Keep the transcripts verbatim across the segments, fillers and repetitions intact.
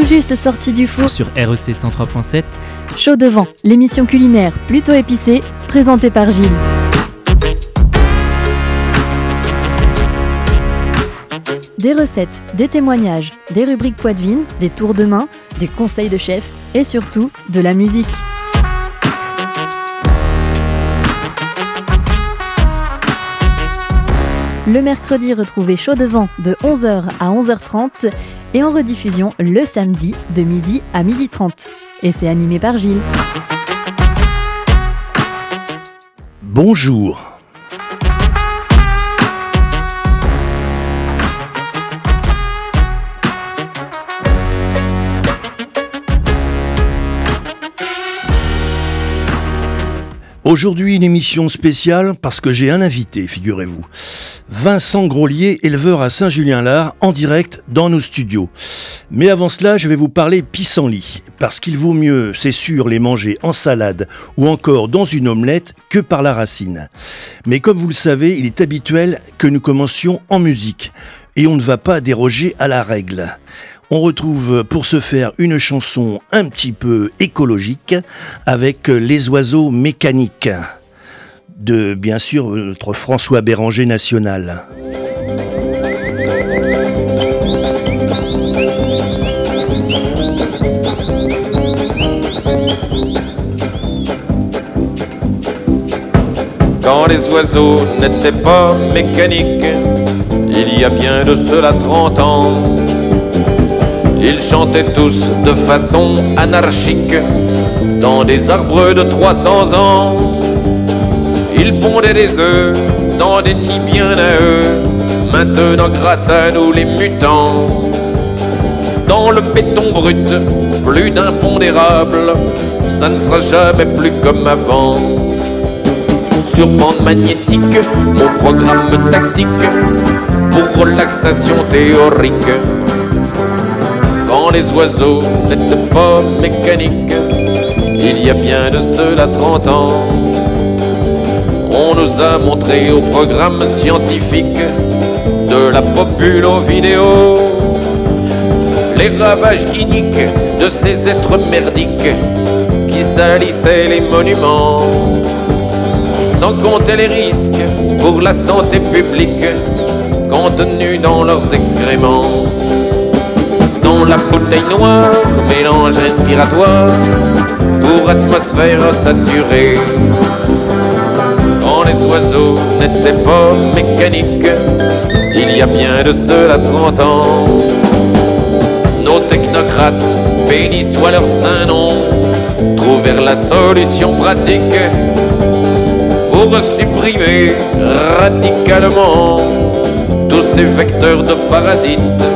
juste sorti du four sur R E C cent trois point sept. Chaud devant, l'émission culinaire plutôt épicée, présentée par Gilles. Des recettes, des témoignages, des rubriques poitevines, des tours de main, des conseils de chef et surtout de la musique. Le mercredi, retrouvez Chaud devant de onze heures à onze heures trente et en rediffusion le samedi de midi à midi trente. Et c'est animé par Gilles. Bonjour. Aujourd'hui, une émission spéciale parce que j'ai un invité, figurez-vous. Vincent Grolier, éleveur à Saint-Julien-Lard, en direct dans nos studios. Mais avant cela, je vais vous parler pissenlits, parce qu'il vaut mieux, c'est sûr, les manger en salade ou encore dans une omelette que par la racine. Mais comme vous le savez, il est habituel que nous commencions en musique, et on ne va pas déroger à la règle. On retrouve pour ce faire une chanson un petit peu écologique avec Les oiseaux mécaniques de, bien sûr, notre François Béranger national. Quand les oiseaux n'étaient pas mécaniques, il y a bien de cela trente ans, ils chantaient tous de façon anarchique dans des arbres de trois cents ans. Ils pondaient des œufs dans des nids bien à eux. Maintenant grâce à nous les mutants, dans le béton brut, plus d'impondérables, ça ne sera jamais plus comme avant. Sur bande magnétique, mon programme tactique pour relaxation théorique. Quand les oiseaux n'étaient pas mécaniques, il y a bien de cela trente ans, on nous a montré au programme scientifique, de la populo vidéo, les ravages iniques de ces êtres merdiques qui salissaient les monuments, sans compter les risques pour la santé publique contenus dans leurs excréments. Dans la bouteille noire, mélange respiratoire pour atmosphère saturée. Quand les oiseaux n'étaient pas mécaniques, il y a bien de cela trente ans, nos technocrates, bénis soit leur saint nom, trouvèrent la solution pratique pour supprimer radicalement tous ces vecteurs de parasites.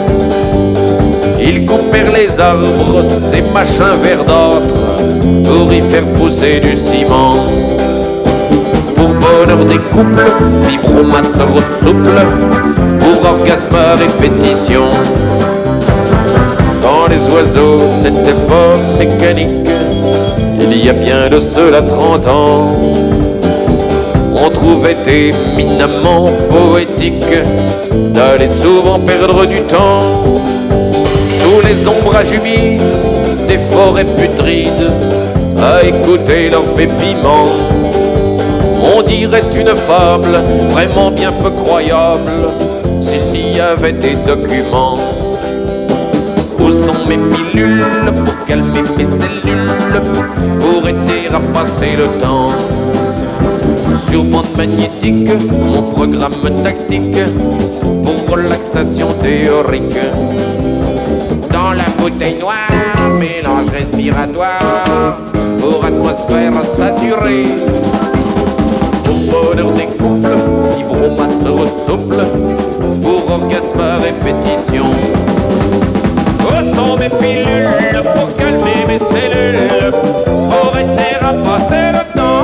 Ils coupèrent les arbres, ces machins verdâtres, pour y faire pousser du ciment. Pour bonheur des couples, vibromasse souple, pour orgasme à répétition. Quand les oiseaux n'étaient pas mécaniques, il y a bien de cela trente ans, on trouvait éminemment poétique d'aller souvent perdre du temps sous les ombrages humides des forêts putrides, à écouter leurs pépiments. On dirait une fable, vraiment bien peu croyable, s'il n'y avait des documents. Où sont mes pilules pour calmer mes cellules, pour aider à passer le temps? Sur bande magnétique, mon programme tactique pour relaxation théorique. Dans la bouteille noire, mélange respiratoire pour atmosphère saturée. Pour bonheur des couples, vibromasse souple pour orgasme à répétition. Où sont mes pilules pour calmer mes cellules, pour aider à passer le temps?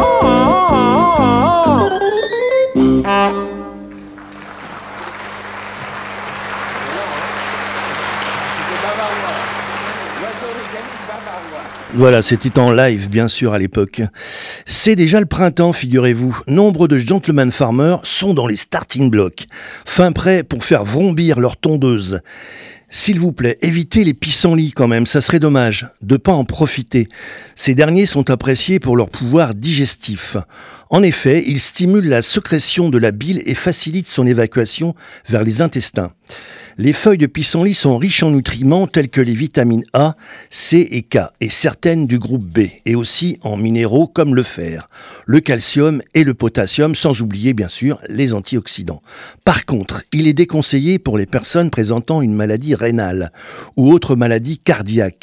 Voilà, c'était en live, bien sûr, à l'époque. C'est déjà le printemps, figurez-vous. Nombre de gentlemen farmers sont dans les starting blocks, fin prêts pour faire vrombir leur tondeuse. S'il vous plaît, évitez les pissenlits quand même, ça serait dommage de pas en profiter. Ces derniers sont appréciés pour leur pouvoir digestif. En effet, ils stimulent la sécrétion de la bile et facilitent son évacuation vers les intestins. Les feuilles de pissenlit sont riches en nutriments tels que les vitamines A, C et K, et certaines du groupe B, et aussi en minéraux comme le fer, le calcium et le potassium, sans oublier bien sûr les antioxydants. Par contre, il est déconseillé pour les personnes présentant une maladie rénale ou autre maladie cardiaque,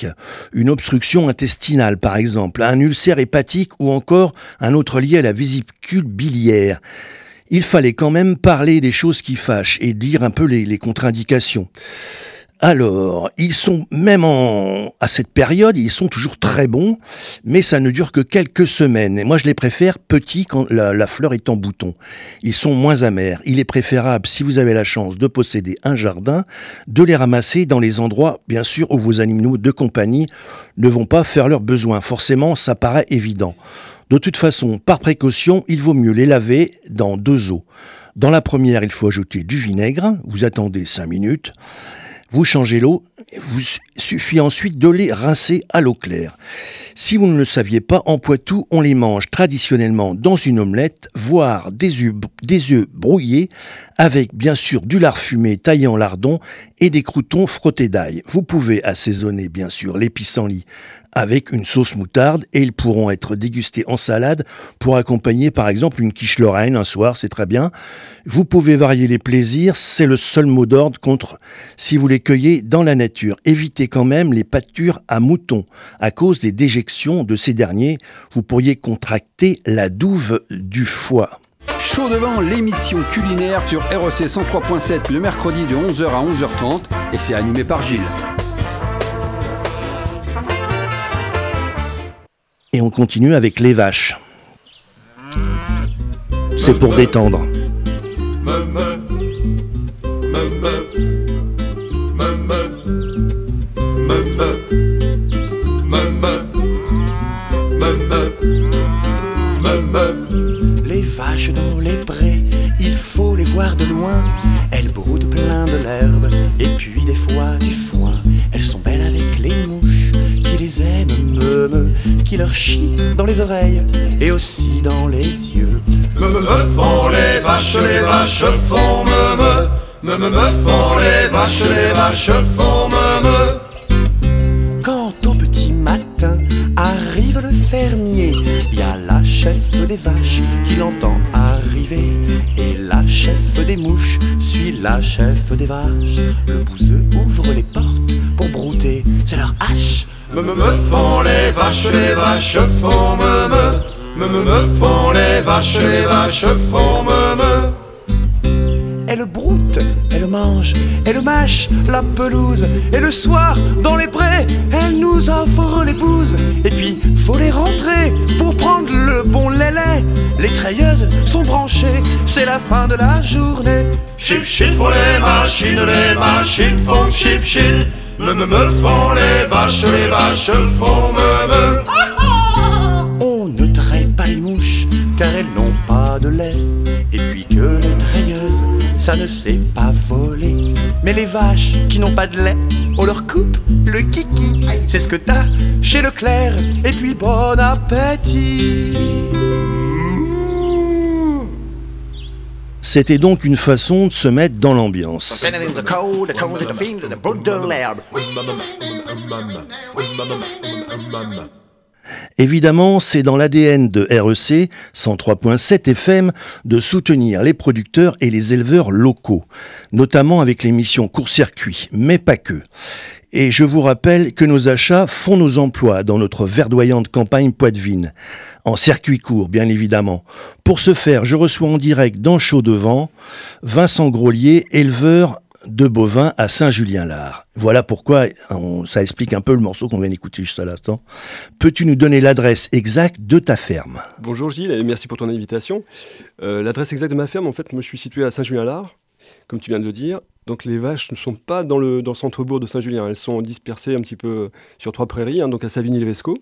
une obstruction intestinale par exemple, un ulcère hépatique ou encore un autre lié à la vésicule biliaire. Il fallait quand même parler des choses qui fâchent et dire un peu les, les contre-indications. Alors, ils sont, même en, à cette période, ils sont toujours très bons, mais ça ne dure que quelques semaines. Et moi, je les préfère petits quand la, la fleur est en bouton. Ils sont moins amers. Il est préférable, si vous avez la chance de posséder un jardin, de les ramasser dans les endroits, bien sûr, où vos animaux de compagnie ne vont pas faire leurs besoins. Forcément, ça paraît évident. De toute façon, par précaution, il vaut mieux les laver dans deux eaux. Dans la première, il faut ajouter du vinaigre, vous attendez cinq minutes, vous changez l'eau, il vous suffit ensuite de les rincer à l'eau claire. Si vous ne le saviez pas, en Poitou, on les mange traditionnellement dans une omelette, voire des œufs, des œufs brouillés, avec bien sûr du lard fumé taillé en lardons et des croûtons frottés d'ail. Vous pouvez assaisonner bien sûr les pissenlits avec une sauce moutarde et ils pourront être dégustés en salade pour accompagner par exemple une quiche Lorraine un soir, c'est très bien. Vous pouvez varier les plaisirs, c'est le seul mot d'ordre contre si vous les cueillez dans la nature. Évitez quand même les pâtures à moutons à cause des déjections de ces derniers. Vous pourriez contracter la douve du foie. Chaud devant, l'émission culinaire sur R E C cent trois point sept le mercredi de onze heures à onze heures trente et c'est animé par Gilles. Et on continue avec les vaches. C'est pour détendre. Les vaches dans les prés, il faut les voir de loin. Elles broutent plein de l'herbe et puis des fois du foin. Elles sont belles avec les mouches qui les aiment, me, me, qui leur chient dans les oreilles et aussi dans les yeux. Me me me font les vaches, les vaches font me me. Me me me font les vaches, les vaches font me me. Quand au petit matin arrive le fermier, il y a la chef des vaches qui l'entend arriver. Et la chef des mouches suit la chef des vaches. Le bouseux ouvre les portes pour brouter, c'est leur hache. Me me me font les vaches, les vaches font me me. Me me me font les vaches, les vaches font me me. Elle broute, elle mange, elle mâche la pelouse. Et le soir, dans les prés, elle nous offre les bouses. Et puis, faut les rentrer pour prendre le bon lait. Les treilleuses sont branchées, c'est la fin de la journée. Chip shit font les machines, les machines font chip shit. Me me me font les vaches, les vaches font me me. On ne traite pas les mouches, car elles n'ont pas de lait. Et puis que les treilleuses, ça ne sait pas voler. Mais les vaches qui n'ont pas de lait, on leur coupe le kiki. C'est ce que t'as chez Leclerc. Et puis bon appétit. C'était donc une façon de se mettre dans l'ambiance. Évidemment, c'est dans l'A D N de R E C cent trois point sept F M de soutenir les producteurs et les éleveurs locaux, notamment avec l'émission Court-Circuit, mais pas que. Et je vous rappelle que nos achats font nos emplois dans notre verdoyante campagne poitevine, en circuit court bien évidemment. Pour ce faire, je reçois en direct dans Chaud devant Vincent Grolier, éleveur de bovins à Saint-Julien-Lard. Voilà pourquoi on, ça explique un peu le morceau qu'on vient d'écouter juste à l'instant. Peux-tu nous donner l'adresse exacte de ta ferme ? Bonjour Gilles et merci pour ton invitation. Euh, l'adresse exacte de ma ferme, en fait, moi je suis situé à Saint-Julien-Lard, comme tu viens de le dire. Donc les vaches ne sont pas dans le, dans le centre-bourg de Saint-Julien, elles sont dispersées un petit peu sur trois prairies, hein, donc à Savigny-lès-Vesco.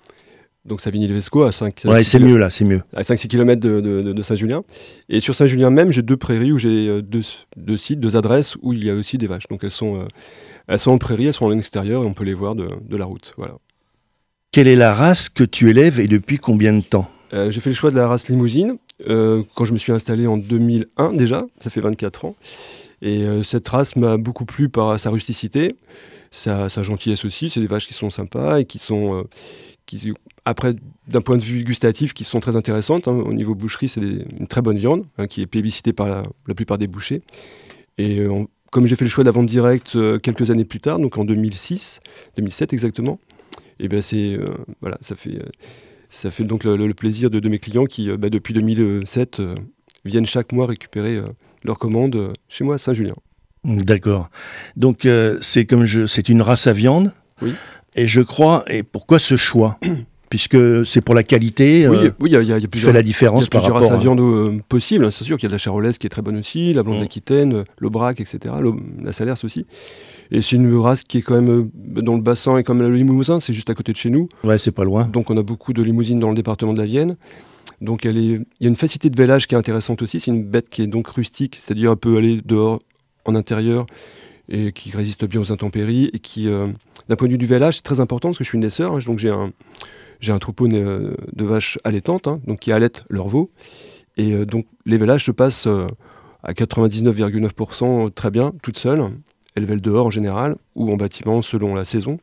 Donc Savigny-lès-Vesco à cinq Ouais, c'est mieux là, c'est mieux. À cinq six kilomètres de, de, de, de Saint-Julien. Et sur Saint-Julien même, j'ai deux prairies où j'ai deux, deux sites, deux adresses où il y a aussi des vaches. Donc elles sont, euh, elles sont en prairie, elles sont en extérieur et on peut les voir de, de la route. Voilà. Quelle est la race que tu élèves et depuis combien de temps ? euh, J'ai fait le choix de la race Limousine euh, quand je me suis installé en deux mille un déjà, ça fait vingt-quatre ans. Et euh, cette race m'a beaucoup plu par sa rusticité, sa, sa gentillesse aussi. C'est des vaches qui sont sympas et qui sont, euh, qui, après, d'un point de vue gustatif, qui sont très intéressantes. Hein. Au niveau boucherie, c'est des, une très bonne viande hein, qui est plébiscitée par la, la plupart des bouchers. Et euh, on, comme j'ai fait le choix de la vente directe euh, quelques années plus tard, donc en deux mille six, deux mille sept exactement, et ben c'est euh, voilà, ça fait euh, ça fait donc le, le plaisir de, de mes clients qui, euh, bah, depuis deux mille sept, euh, viennent chaque mois récupérer euh, leurs commandes euh, chez moi à Saint-Julien. D'accord. Donc euh, c'est comme je, c'est une race à viande. Oui. Et je crois. Et pourquoi ce choix ? Puisque c'est pour la qualité. Oui, euh, oui, il y a, y a, y a plusieurs, fait la différence y a par plusieurs rapport races à à... viande euh, possibles. Hein, c'est sûr qu'il y a de la charolaise qui est très bonne aussi, la blonde Mmh. d'Aquitaine, euh, l'Aubrac, et cetera. La Salers aussi. Et c'est une race qui est quand même euh, dans le bassin et comme le Limousin, c'est juste à côté de chez nous. Ouais, c'est pas loin. Donc on a beaucoup de limousines dans le département de la Vienne. Donc elle est, il y a une facilité de vélage qui est intéressante aussi. C'est une bête qui est donc rustique, c'est-à-dire elle peut aller dehors, en intérieur, et qui résiste bien aux intempéries et qui, euh, d'un point de vue du vélage, c'est très important parce que je suis une naisseur, hein, donc j'ai un, j'ai un troupeau de, de vaches allaitantes, hein, donc qui allaitent leurs veaux. Et euh, donc les vélages se passent euh, à quatre-vingt-dix-neuf virgule neuf pour cent très bien, toutes seules. Elles vèlent dehors en général, ou en bâtiment selon la saison.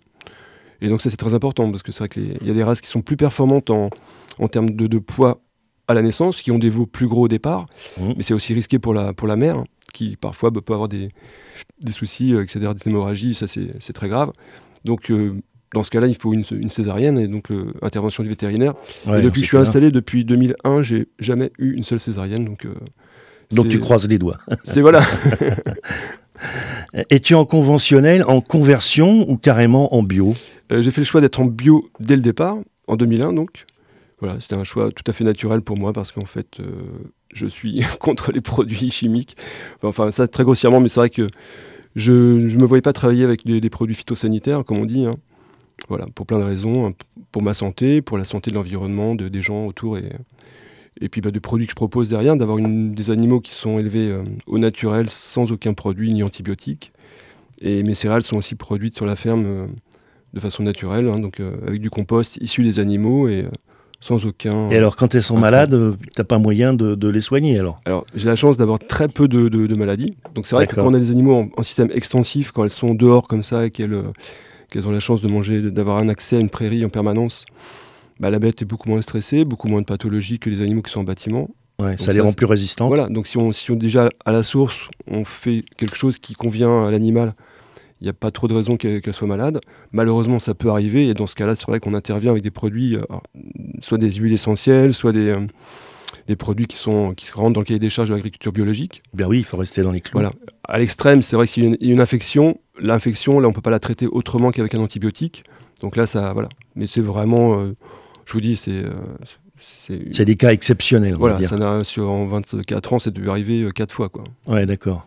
Et donc ça c'est très important, parce que c'est vrai qu'il y a des races qui sont plus performantes en, en termes de, de poids à la naissance, qui ont des veaux plus gros au départ, Mmh. mais c'est aussi risqué pour la, pour la mère, hein, qui parfois bah, peut avoir des, des soucis, euh, et cetera, des hémorragies, ça c'est, c'est très grave. Donc euh, dans ce cas-là, il faut une, une césarienne, et donc euh, intervention du vétérinaire. Ouais, et depuis que je suis clair. installé, depuis deux mille un, j'ai jamais eu une seule césarienne, donc... Euh, Donc c'est- tu croises les doigts. C'est voilà. Es-tu en conventionnel, en conversion ou carrément en bio ? Euh, j'ai fait le choix d'être en bio dès le départ, en deux mille un donc. Voilà, c'était un choix tout à fait naturel pour moi parce qu'en fait, euh, je suis contre les produits chimiques. Enfin, ça très grossièrement, mais c'est vrai que je ne me voyais pas travailler avec des, des produits phytosanitaires, comme on dit. Hein. Voilà, pour plein de raisons, hein, pour ma santé, pour la santé de l'environnement, de, des gens autour et, et puis bah, des produits que je propose derrière, d'avoir une, des animaux qui sont élevés euh, au naturel sans aucun produit ni antibiotique. Et mes céréales sont aussi produites sur la ferme euh, de façon naturelle, hein, donc euh, avec du compost issu des animaux et euh, sans aucun... Et alors quand elles sont Enfin, malades, euh, t'as pas moyen de, de les soigner alors ? Alors, j'ai la chance d'avoir très peu de, de, de maladies. Donc, c'est vrai que D'accord. quand on a des animaux en, en système extensif, quand elles sont dehors comme ça et qu'elles, euh, qu'elles ont la chance de manger, de- d'avoir un accès à une prairie en permanence, bah, la bête est beaucoup moins stressée, beaucoup moins de pathologies que les animaux qui sont en bâtiment. Ouais, Donc ça les ça, rend c'est- plus résistantes. Voilà, donc si on, si on déjà à la source, on fait quelque chose qui convient à l'animal, il n'y a pas trop de raisons qu'elle, qu'elle soit malade. Malheureusement, ça peut arriver, et dans ce cas-là, c'est vrai qu'on intervient avec des produits, euh, alors, soit des huiles essentielles, soit des, euh, des produits qui, sont, qui se rentrent dans le cahier des charges de l'agriculture biologique. Ben oui, il faut rester dans les clous. Voilà. À l'extrême, c'est vrai que s'il y a une, il y a une infection, l'infection, là, on ne peut pas la traiter autrement qu'avec un antibiotique. Donc là, ça, voilà. Mais c'est vraiment, euh, je vous dis, c'est... euh, c'est C'est des cas exceptionnels, on voilà, va dire. ça n'a, sur, en vingt-quatre ans, c'est dû arriver euh, quatre fois, quoi. Ouais, d'accord.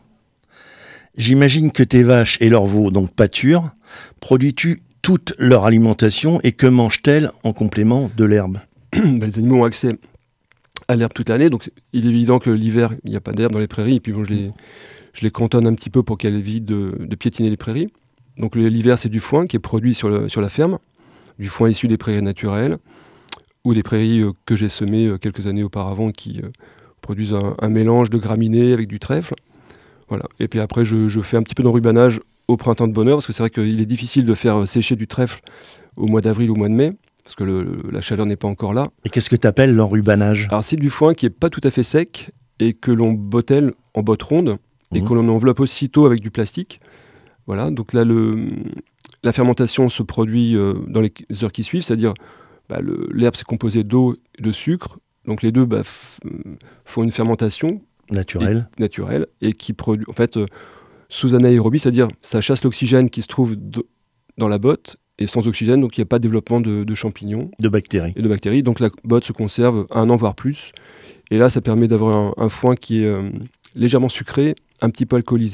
J'imagine que tes vaches et leurs veaux, donc pâturent, produis-tu toute leur alimentation et que mangent-elles en complément de l'herbe ? Ben, les animaux ont accès à l'herbe toute l'année, donc il est évident que l'hiver, il n'y a pas d'herbe dans les prairies, et puis bon, je les, je les cantonne un petit peu pour qu'elles évitent de, de piétiner les prairies. Donc le- l'hiver, c'est du foin qui est produit sur, le- sur la ferme, du foin issu des prairies naturelles, ou des prairies euh, que j'ai semées euh, quelques années auparavant qui euh, produisent un, un mélange de graminées avec du trèfle. Voilà. Et puis après, je, je fais un petit peu d'enrubanage au printemps de bonheur, parce que c'est vrai qu'il est difficile de faire euh, sécher du trèfle au mois d'avril ou au mois de mai, parce que le- le- la chaleur n'est pas encore là. Et qu'est-ce que tu appelles l'enrubanage ? Alors c'est du foin qui est pas tout à fait sec et que l'on bottelle en botte ronde et Mhm. que l'on enveloppe aussitôt avec du plastique. Voilà, donc là le, la fermentation se produit euh, dans les heures qui suivent, c'est-à-dire bah, le- l'herbe c'est composé d'eau et de sucre, donc les deux bah, f- euh, font une fermentation Naturel. et- naturelle et qui produit en fait euh, sous anaérobie, c'est-à-dire ça chasse l'oxygène qui se trouve d- dans la botte et sans oxygène, donc il n'y a pas de développement de, de champignons De bactéries. et de bactéries. Donc la botte se conserve un an, voire plus. Et là, ça permet d'avoir un, un foin qui est euh, légèrement sucré, un petit peu alcoolisé,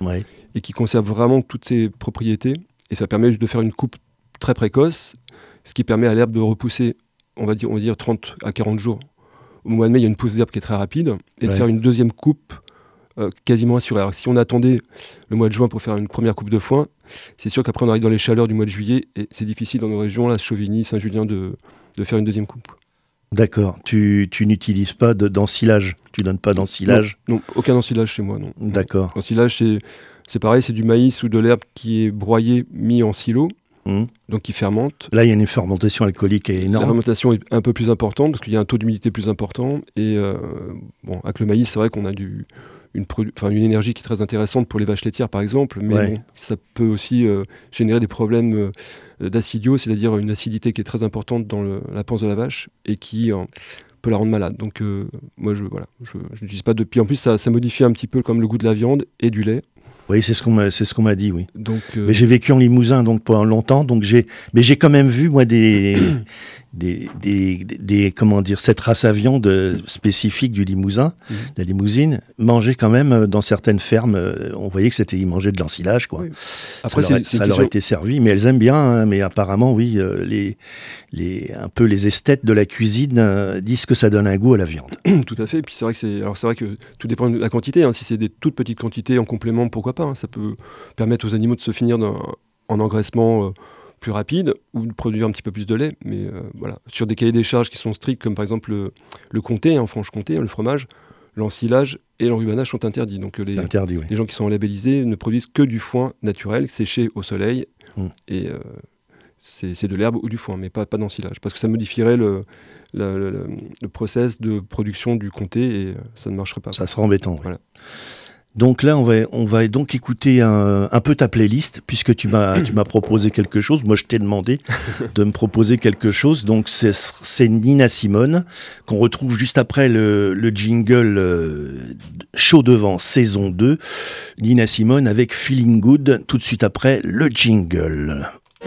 ouais. et qui conserve vraiment toutes ses propriétés. Et ça permet de faire une coupe très précoce, ce qui permet à l'herbe de repousser, on va dire, on va dire trente à quarante jours. Au mois de mai, il y a une pousse d'herbe qui est très rapide, et ouais. de faire une deuxième coupe euh, quasiment assurée. Alors si on attendait le mois de juin pour faire une première coupe de foin, c'est sûr qu'après on arrive dans les chaleurs du mois de juillet, et c'est difficile dans nos régions, là, Chauvigny, Saint-Julien, de, de faire une deuxième coupe. D'accord. Tu, tu n'utilises pas de, d'ensilage. Tu donnes pas d'ensilage. Non, non, aucun ensilage chez moi, non. D'accord. L'ensilage, c'est, c'est pareil, c'est du maïs ou de l'herbe qui est broyé, mis en silo, mmh. donc qui fermente. Là, il y a une fermentation alcoolique énorme. La fermentation est un peu plus importante parce qu'il y a un taux d'humidité plus important. Et euh, bon, avec le maïs, c'est vrai qu'on a du, une, produ- une énergie qui est très intéressante pour les vaches laitières, par exemple. Mais ouais. bon, ça peut aussi euh, générer des problèmes euh, d'acidio, c'est-à-dire une acidité qui est très importante dans le, la panse de la vache et qui euh, peut la rendre malade. Donc euh, moi, je voilà, je, je n'utilise pas de... Puis en plus, ça, ça modifie un petit peu comme le goût de la viande et du lait. Oui, c'est ce qu'on m'a, c'est ce qu'on m'a dit, oui. Donc, euh... Mais j'ai vécu en Limousin donc pendant longtemps, donc j'ai, mais j'ai quand même vu moi des, des, des, des, des, comment dire, cette race à viande spécifique du Limousin, mmh. la Limousine, manger quand même dans certaines fermes. On voyait que c'était, ils mangeaient de l'ensilage, quoi. Oui. Après, ça, c'est, leur, c'est ça leur a été servi, mais elles aiment bien. Hein, mais apparemment, oui, euh, les, les, un peu les esthètes de la cuisine euh, disent que ça donne un goût à la viande. Tout à fait. Et puis c'est vrai que c'est, alors c'est vrai que tout dépend de la quantité. Hein. Si c'est des toutes petites quantités en complément, pourquoi pas, hein, ça peut permettre aux animaux de se finir en engraissement euh, plus rapide ou de produire un petit peu plus de lait. Mais euh, voilà, sur des cahiers des charges qui sont stricts, comme par exemple le, le comté, en hein, Franche-Comté, hein, le fromage, l'ensilage et l'enrubanage sont interdits. Donc les, interdit, oui. les gens qui sont labellisés ne produisent que du foin naturel, séché au soleil, mmh. et euh, c'est, c'est de l'herbe ou du foin, mais pas, pas d'ensilage, parce que ça modifierait le, le, le, le process de production du comté et euh, ça ne marcherait pas. Ça serait embêtant. Voilà. Oui. Donc là, on va, on va donc écouter un, un peu ta playlist, puisque tu m'as, tu m'as proposé quelque chose. Moi, je t'ai demandé de me proposer quelque chose. Donc, c'est, c'est Nina Simone, qu'on retrouve juste après le, le jingle euh, Chaud devant, saison deux. Nina Simone avec Feeling Good, tout de suite après le jingle.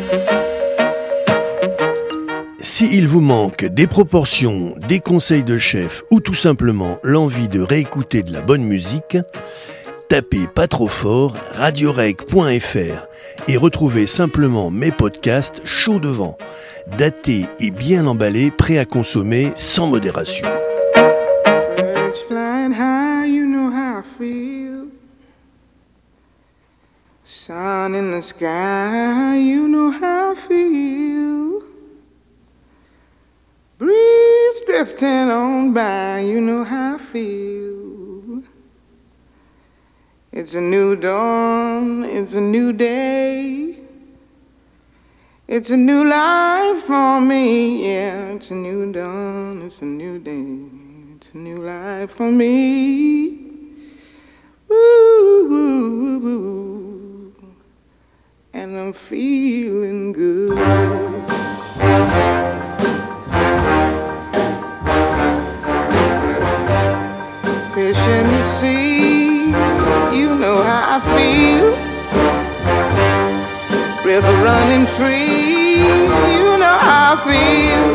S'il vous manque des proportions, des conseils de chef ou tout simplement l'envie de réécouter de la bonne musique, tapez pas trop fort radioreg point f r et retrouvez simplement mes podcasts chauds devant, datés et bien emballés, prêts à consommer sans modération. Birds flying high, you know how I feel. Sun in the sky, you know how I feel. Breeze drifting on by, you know how I feel. It's a new dawn, it's a new day. It's a new life for me, yeah. It's a new dawn, it's a new day. It's a new life for me. Ooh, ooh, ooh. And I'm feeling good. Fish in the sea, you know how I feel. River running free, you know how I feel.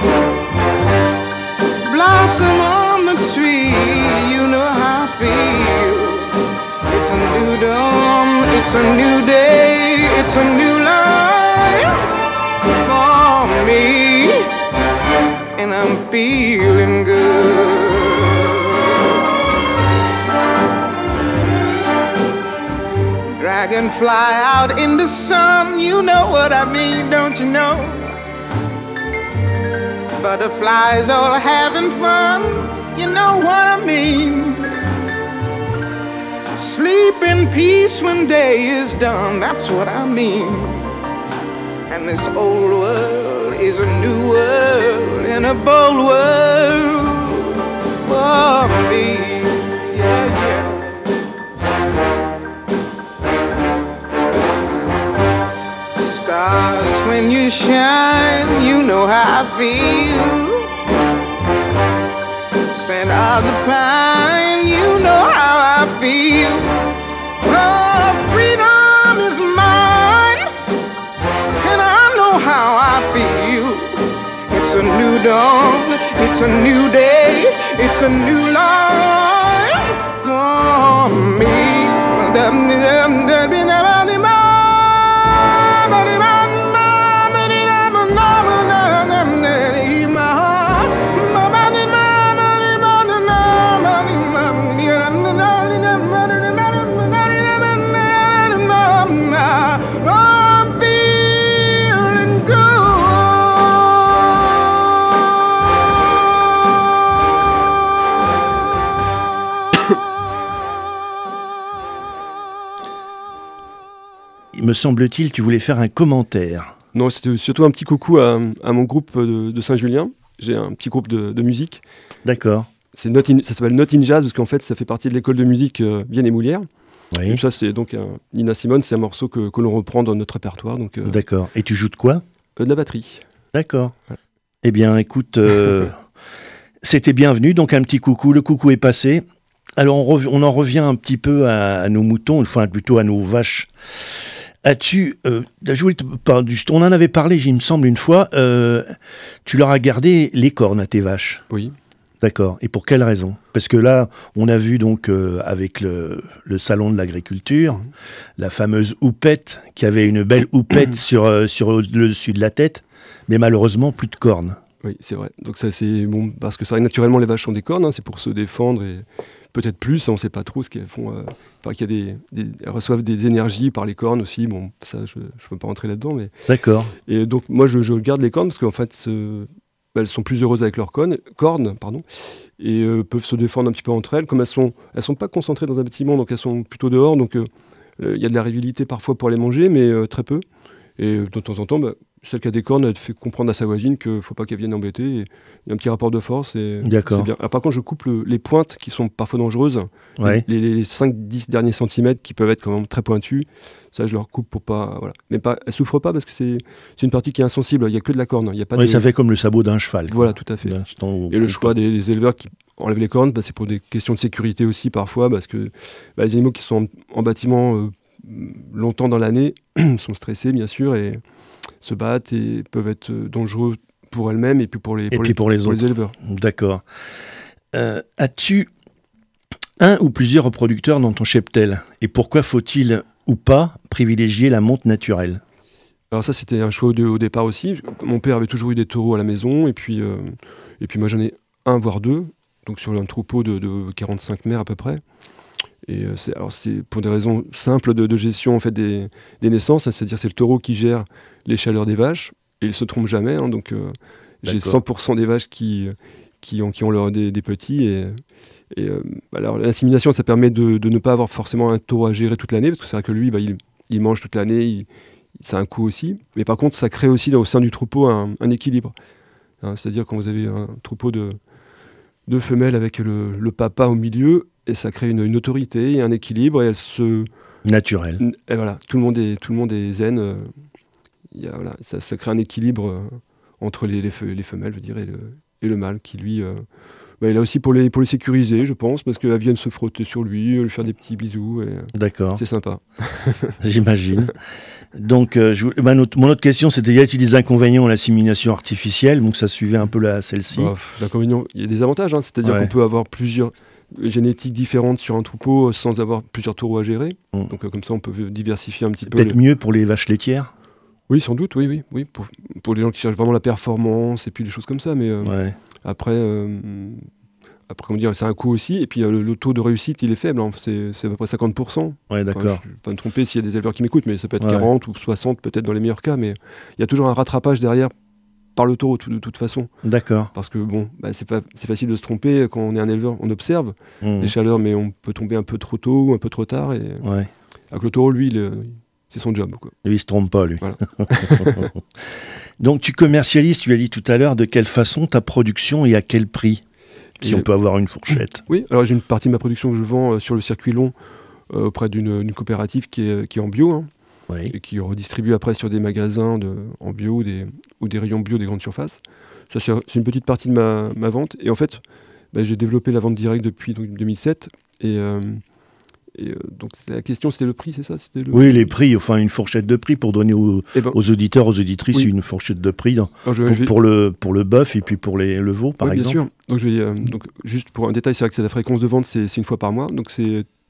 Blossom on the tree, you know how I feel. It's a new dawn, it's a new day, it's a new life for me. And I'm feeling good. Dragonfly out in the sun, you know what I mean, don't you know? Butterflies all having fun, you know what I mean. Sleep in peace when day is done, that's what I mean. And this old world is a new world and a bold world for me. Yeah, yeah. Stars, when you shine, you know how I feel. Scent of the pine, you know how I feel. Oh, freedom is mine, and I know how I feel. It's a new dawn, it's a new day, it's a new life for me. Me semble-t-il, tu voulais faire un commentaire. Non, c'était surtout un petit coucou à, à mon groupe de, de Saint-Julien. J'ai un petit groupe de, de musique. D'accord. C'est Not in, ça s'appelle Not in Jazz parce qu'en fait, ça fait partie de l'école de musique euh, Vienne et Moulière. Oui. Et ça, c'est donc un, Nina Simone, c'est un morceau que, que l'on reprend dans notre répertoire. Donc, euh, D'accord. Et tu joues de quoi ? euh, De la batterie. D'accord. Voilà. Eh bien, écoute, euh, c'était bienvenu. Donc, un petit coucou. Le coucou est passé. Alors, on, rev- on en revient un petit peu à, à nos moutons, enfin plutôt à nos vaches. As-tu, euh, je voulais te parler, on en avait parlé, il me semble, une fois, euh, tu leur as gardé les cornes à tes vaches. Oui. D'accord. Et pour quelle raison ? Parce que là, on a vu donc euh, avec le, le salon de l'agriculture, mmh. la fameuse houppette, qui avait une belle houppette sur, euh, sur le dessus de la tête, mais malheureusement plus de cornes. Oui, c'est vrai. Donc ça, c'est bon, parce que ça, naturellement, les vaches ont des cornes, hein, c'est pour se défendre et peut-être plus, on ne sait pas trop ce qu'elles font. Euh, enfin, qu'il y a des, des, elles reçoivent des énergies par les cornes aussi. Bon, ça, je ne veux pas rentrer là-dedans. Mais... D'accord. Et donc, moi, je, je garde les cornes parce qu'en fait, euh, elles sont plus heureuses avec leurs cornes, cornes pardon, et euh, peuvent se défendre un petit peu entre elles. Comme elles ne sont, elles sont pas concentrées dans un bâtiment, donc elles sont plutôt dehors. Donc, il euh, y a de la rivalité parfois pour les manger, mais euh, très peu. Et euh, de temps en temps, bah, celle qui a des cornes, elle fait comprendre à sa voisine qu'il ne faut pas qu'elle vienne embêter. Il y a un petit rapport de force. Et D'accord. C'est bien. Alors, par contre, je coupe le, les pointes qui sont parfois dangereuses. Ouais. Les, les cinq dix derniers centimètres qui peuvent être quand même très pointus. Ça, je leur coupe pour pas. Voilà. Mais pas, elles ne souffrent pas parce que c'est, c'est une partie qui est insensible. Il n'y a que de la corne. Il y a pas oui, de... ça fait comme le sabot d'un cheval. Quoi. Voilà, tout à fait. Et le choix des, des éleveurs qui enlèvent les cornes, bah, c'est pour des questions de sécurité aussi parfois. Parce que bah, les animaux qui sont en, en bâtiment euh, longtemps dans l'année sont stressés, bien sûr. Et se battent et peuvent être dangereux pour elles-mêmes et puis pour les, pour et les, puis pour les, pour autres. les éleveurs. D'accord. Euh, as-tu un ou plusieurs reproducteurs dans ton cheptel ? Et pourquoi faut-il ou pas privilégier la monte naturelle ? Alors ça, c'était un choix au, au départ aussi. Mon père avait toujours eu des taureaux à la maison et puis, euh, et puis moi j'en ai un voire deux, donc sur un troupeau de, de quarante-cinq mères à peu près. Et euh, c'est, alors c'est pour des raisons simples de, de gestion en fait, des, des naissances, hein, c'est-à-dire c'est le taureau qui gère les chaleurs des vaches, et il ne se trompe jamais, hein, donc euh, j'ai cent pour cent des vaches qui, qui, ont, qui ont leur, des, des petits, et, et euh, alors, l'insémination ça permet de, de ne pas avoir forcément un taureau à gérer toute l'année, parce que c'est vrai que lui, bah, il, il mange toute l'année, il, ça a un coût aussi, mais par contre ça crée aussi au sein du troupeau un, un équilibre, hein, c'est-à-dire quand vous avez un troupeau de, de femelles avec le, le papa au milieu, et ça crée une, une autorité et un équilibre, et elle se... Naturel. Et voilà, tout le monde est, tout le monde est zen. Euh, y a, voilà, ça, ça crée un équilibre euh, entre les, les, les femelles, je dirais, et le, et le mâle, qui lui... Euh, bah, il a aussi pour les, pour les sécuriser, je pense, parce qu'elles viennent se frotter sur lui, lui faire des petits bisous. Et, D'accord. C'est sympa. J'imagine. Donc, euh, je, bah, notre, mon autre question, c'était, y a-t-il des inconvénients à l'insémination artificielle ? Donc, ça suivait un peu la, celle-ci. Bah, l'inconvénient, il y a des avantages, hein, c'est-à-dire ouais. qu'on peut avoir plusieurs génétiques différentes sur un troupeau sans avoir plusieurs taureaux à gérer. Mmh. Donc, euh, comme ça, on peut diversifier un petit peu. Peut-être les... mieux pour les vaches laitières ? Oui, sans doute, oui, oui. oui. Pour, pour les gens qui cherchent vraiment la performance et puis des choses comme ça. Mais euh, ouais. après... Euh, Après, comment dire, c'est un coût aussi, et puis euh, le, le taux de réussite, il est faible, hein. c'est, c'est à peu près cinquante pour cent. Ouais, d'accord. Enfin, je ne vais pas me tromper s'il y a des éleveurs qui m'écoutent, mais ça peut être ouais, quarante ouais. ou soixante peut-être dans les meilleurs cas, mais il y a toujours un rattrapage derrière par le taureau de toute façon. D'accord. Parce que bon, bah, c'est, pas, c'est facile de se tromper quand on est un éleveur, on observe mmh. les chaleurs, mais on peut tomber un peu trop tôt ou un peu trop tard. Et... Ouais. Alors que le taureau, lui, il, c'est son job, quoi. Lui, il ne se trompe pas, lui. Voilà. Donc tu commercialises, tu as dit tout à l'heure, de quelle façon ta production et à quel prix ? Si et on peut avoir une fourchette. Oui, alors j'ai une partie de ma production que je vends euh, sur le circuit long euh, auprès d'une, d'une coopérative qui est, qui est en bio, hein, oui. et qui redistribue après sur des magasins de, en bio des, ou des rayons bio des grandes surfaces. Ça, c'est, c'est une petite partie de ma, ma vente. Et en fait, bah, j'ai développé la vente directe depuis donc, deux mille sept. Et, euh, et euh, donc la question, c'était le prix, c'est ça c'était le... Oui, les prix, enfin une fourchette de prix pour donner aux, eh ben, aux auditeurs, aux auditrices oui. une fourchette de prix dans, alors, je, pour, je vais... pour, le, pour le bœuf et puis pour les, le veau, par oui, exemple. Bien sûr. Donc, je vais, euh, donc, juste pour un détail, c'est vrai que c'est la fréquence de vente, c'est, c'est une fois par mois. Donc c'est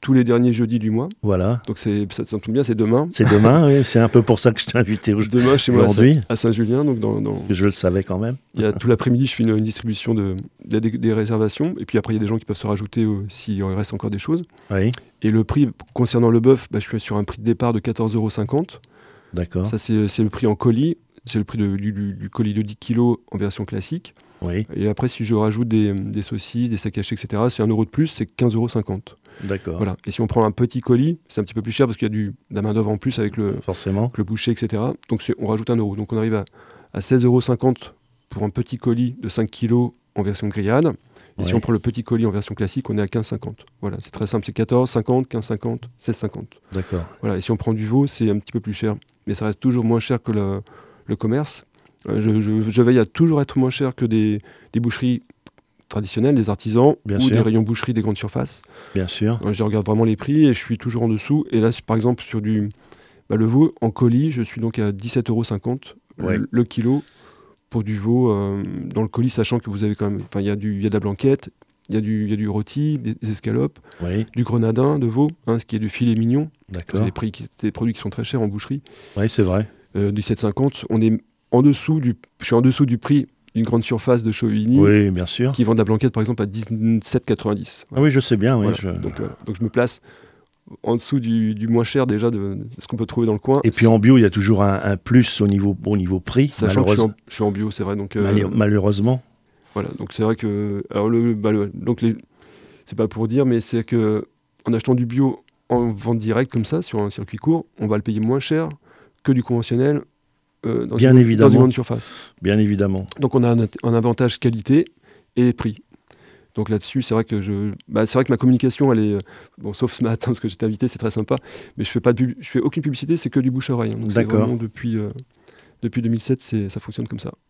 tous les derniers jeudis du mois. Voilà. Donc c'est, ça, ça tombe bien, c'est demain. C'est demain, oui. C'est un peu pour ça que je t'ai invité aujourd'hui. Demain, chez moi, à Saint- à Saint-Julien. Donc dans, dans... Je le savais quand même. Il y a tout l'après-midi, je fais une, une distribution de, des, des réservations. Et puis après, il y a des gens qui peuvent se rajouter euh, s'il reste encore des choses. Oui. Et le prix, concernant le bœuf, bah, je suis sur un prix de départ de quatorze euros cinquante. D'accord. Ça, c'est, c'est le prix en colis. C'est le prix de, du, du, du colis de dix kilos en version classique. Oui. Et après, si je rajoute des, des saucisses, des sacs hachés, et cetera, c'est un euro de plus, c'est quinze euros cinquante. D'accord. Voilà. Et si on prend un petit colis, c'est un petit peu plus cher parce qu'il y a du, de la main-d'œuvre en plus avec le, Forcément. avec le boucher, et cetera. Donc c'est, on rajoute un euro. Donc on arrive à, à seize euros cinquante pour un petit colis de cinq kilos en version grillade. Et Ouais. si on prend le petit colis en version classique, on est à quinze cinquante. Voilà, c'est très simple. C'est quatorze cinquante, quinze cinquante, seize cinquante. D'accord. Voilà. Et si on prend du veau, c'est un petit peu plus cher. Mais ça reste toujours moins cher que le, le commerce. Euh, je, je, je veille à toujours être moins cher que des, des boucheries traditionnelles, des artisans Bien ou sûr. des rayons boucherie des grandes surfaces. Bien sûr. Euh, je regarde vraiment les prix et je suis toujours en dessous. Et là, par exemple, sur du bah, le veau en colis, je suis donc à dix-sept euros cinquante Ouais. le, le kilo pour du veau euh, dans le colis, sachant que vous avez quand même, enfin, il y a du, il y a de la blanquette, il y a du, il y a du rôti, des, des escalopes, Oui. du grenadin de veau, hein, ce qui est du filet mignon. C'est D'accord. des, prix qui, c'est des produits qui sont très chers en boucherie. Oui, c'est vrai. Euh, du sept cinquante, on est en dessous du, je suis en dessous du prix d'une grande surface de Chauvigny Oui, bien sûr. qui vend de la blanquette par exemple à dix-sept quatre-vingt-dix. Ah oui, je sais bien. Oui, Voilà. je- Donc, euh, donc je me place en dessous du, du moins cher déjà de, de ce qu'on peut trouver dans le coin. Et puis en bio, il y a toujours un, un plus au niveau, au niveau prix, Sachant que je suis, malheureuse- en, je suis en bio, c'est vrai. Donc, euh, mali- malheureusement. voilà, donc c'est vrai que. Alors, le, bah, le- donc les, c'est pas pour dire, mais c'est que en achetant du bio en vente directe comme ça, sur un circuit court, on va le payer moins cher que du conventionnel euh, dans, Bien une, évidemment. dans une grande surface. Bien évidemment. Donc on a un, un avantage qualité et prix. Donc là-dessus, c'est vrai que je, bah, c'est vrai que ma communication, elle est, euh, bon, sauf ce matin parce que j'étais invité, c'est très sympa, mais je fais pas de pub- je fais aucune publicité, c'est que du bouche à oreille. hein. Donc c'est D'accord. vraiment depuis euh, depuis deux mille sept, c'est, ça fonctionne comme ça.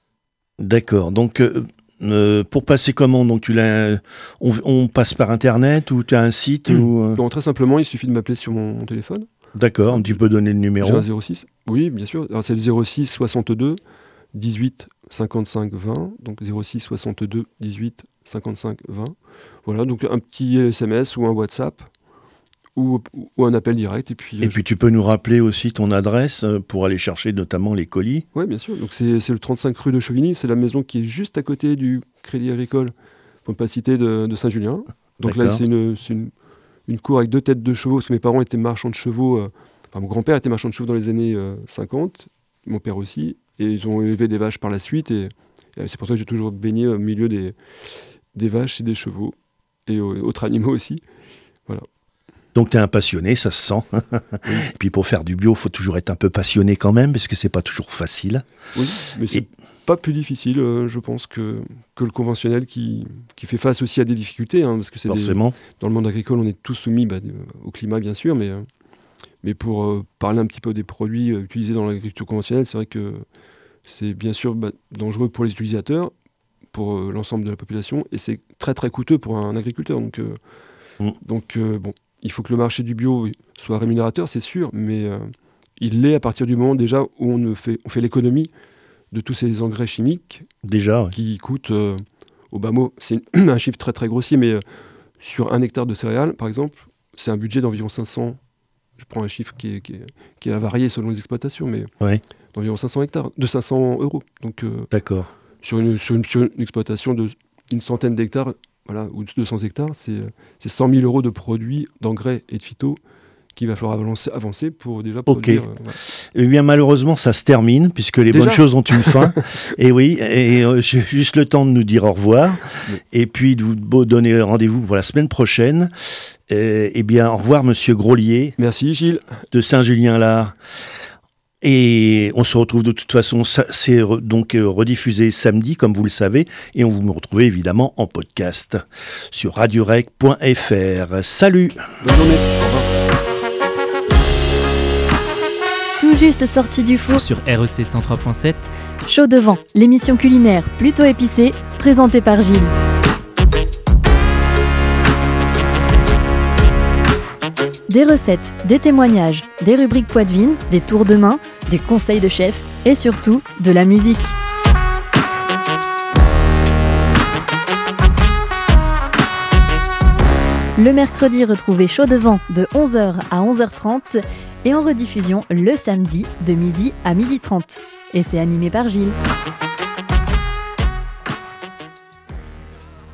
D'accord. Donc, euh, euh, pour passer comment donc tu l'as, on, on passe par Internet ou tu as un site ou, euh, Bon, très simplement, il suffit de m'appeler sur mon, mon téléphone. D'accord, tu peux donner le J'ai numéro. un zéro six. Oui, bien sûr. Alors, c'est le zéro six soixante-deux dix-huit cinquante-cinq vingt. Donc zéro six soixante-deux dix-huit cinquante-cinq vingt. Voilà, donc un petit S M S ou un WhatsApp ou, ou un appel direct. Et puis, Et puis tu peux nous rappeler aussi ton adresse euh, pour aller chercher notamment les colis. Oui, bien sûr. Donc c'est, c'est le trente-cinq rue de Chauvigny. C'est la maison qui est juste à côté du Crédit Agricole, pour ne pas citer, de, de Saint-Julien. Donc là, D'accord. c'est une, c'est une, une cour avec deux têtes de chevaux, parce que mes parents étaient marchands de chevaux. euh, enfin, mon grand-père était marchand de chevaux dans les années euh, cinquante, mon père aussi. Et ils ont élevé des vaches par la suite. Et, et c'est pour ça que j'ai toujours baigné au milieu des, des vaches et des chevaux. Et euh, autres animaux aussi. Voilà. Donc tu es un passionné, ça se sent. Et puis pour faire du bio, il faut toujours être un peu passionné quand même, parce que c'est pas toujours facile. Oui, mais c'est Et- pas plus difficile, euh, je pense, que, que le conventionnel qui, qui fait face aussi à des difficultés. hein, parce que c'est des- Forcément. dans le monde agricole, on est tous soumis bah, de- au climat, bien sûr, mais, euh, mais pour euh, parler un petit peu des produits euh, utilisés dans l'agriculture conventionnelle, c'est vrai que c'est bien sûr bah, dangereux pour les utilisateurs, pour euh, l'ensemble de la population, et c'est très très coûteux pour un agriculteur. Donc, euh, Mm. donc euh, bon, il faut que le marché du bio soit rémunérateur, c'est sûr, mais euh, il l'est à partir du moment déjà où on, ne fait, on fait l'économie de tous ces engrais chimiques Déjà, ouais. qui coûtent, euh, au bas mot, c'est une- un chiffre très très grossier, mais euh, sur un hectare de céréales, par exemple, c'est un budget d'environ cinq cents, je prends un chiffre qui est, qui est, qui est à varier selon les exploitations, mais Ouais. d'environ cinq cents hectares, de cinq cents euros. Donc euh, D'accord. sur, une, sur, une, sur une exploitation d'une centaine d'hectares, voilà, ou de deux cents hectares, c'est euh, c'est cent mille euros de produits, d'engrais et de phyto qu'il va falloir avancer, avancer pour déjà produire. euh, voilà. Eh bien, malheureusement, ça se termine, puisque les Déjà bonnes choses ont une fin. Et oui, et euh, j'ai juste le temps de nous dire au revoir, Oui. et puis de vous bo- donner rendez-vous pour la semaine prochaine. Euh, eh bien, au revoir, Monsieur Grolier, Merci Gilles. de Saint-Julien-Lard. Et on se retrouve de toute façon, ça- c'est re- donc euh, rediffusé samedi, comme vous le savez, et on vous me retrouve évidemment en podcast sur radiorec point f r. Salut! Bonne journée. Au revoir. Tout juste sorti du four Sur R E C cent trois point sept, Chaud devant, l'émission culinaire plutôt épicée, présentée par Gilles. Des recettes, des témoignages, des rubriques poitevines, des tours de main, des conseils de chef et surtout de la musique. Le mercredi, retrouvez Chaud Devant de onze heures à onze heures trente et en rediffusion le samedi de midi à midi trente. Et c'est animé par Gilles.